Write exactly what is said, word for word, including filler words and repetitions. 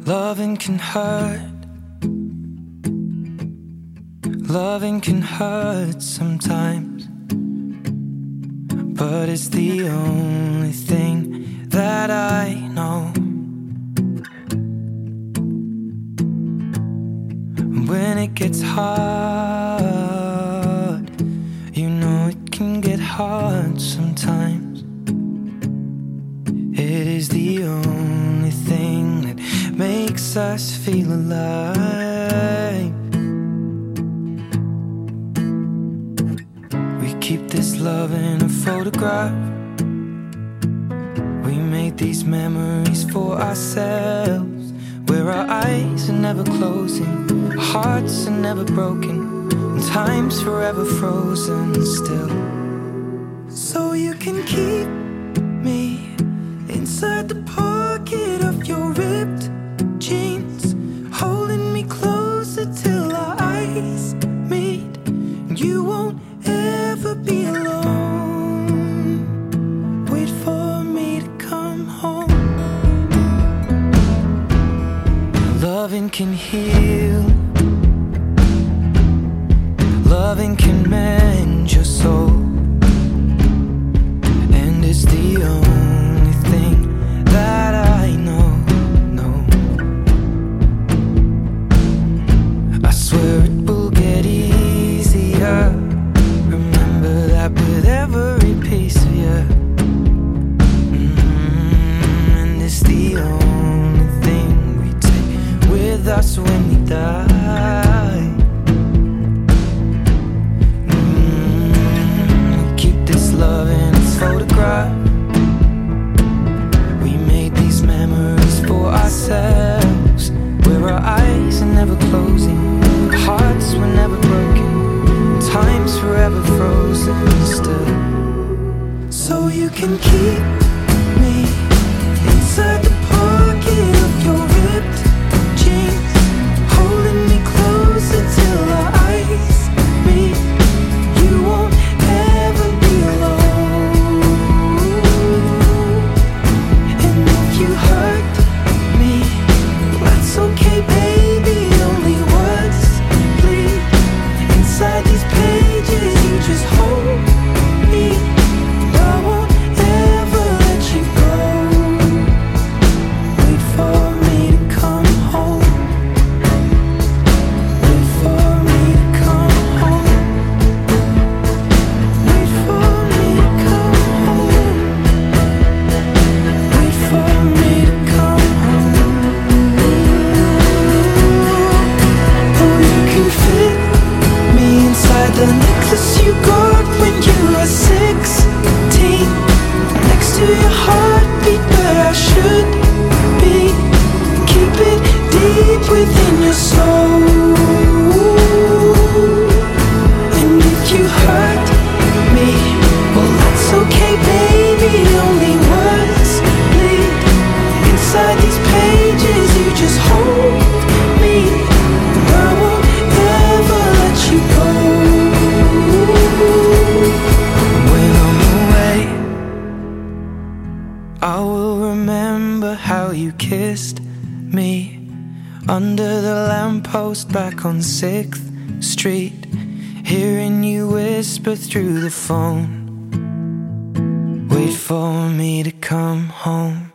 Loving can hurt. Loving can hurt sometimes, but it's the only thing that I know. When it gets hard, you know it can get hard sometimes. It is the only thing that makes us feel alive. We keep this love in a photograph. We made these memories for ourselves, where our eyes are never closing, our hearts are never broken, and time's forever frozen still. So you can keep me inside the pocket of your ripped jeans, holding me closer till our eyes meet, and you won't ever be alone. Wait for me to come home. Loving can heal. Loving can mend your soul, and it's the only thing that I know, no. I swear it will get easier. Remember that with every piece of you. Mm-hmm. And it's the only thing we take with us when we die. Mm-hmm. We keep this love in its photograph. Memories for ourselves, where our eyes are never closing, our hearts were never broken, time's forever frozen still. So you can keep me inside the pocket of your ripped jeans, holding me closer till our eyes meet. You won't ever be alone. You hurt me, that's okay, baby. Only words bleed inside these pages. You just hold me. I won't ever let you go. Wait for me to come home. Wait for me to come home. Wait for me to come home. Wait for me to come home. Oh, you can fit me inside the necklace you got when you were sixteen, next to your heartbeat where I should be. Keep it deep within your soul. And if you hurt me, well, that's okay, baby. Only words bleed inside these pages. You just hold me. I won't ever let you go. When I'm away, I will remember how you kissed me under the lamppost back on sixth street, hearing you whisper through the phone. Wait for me to come home.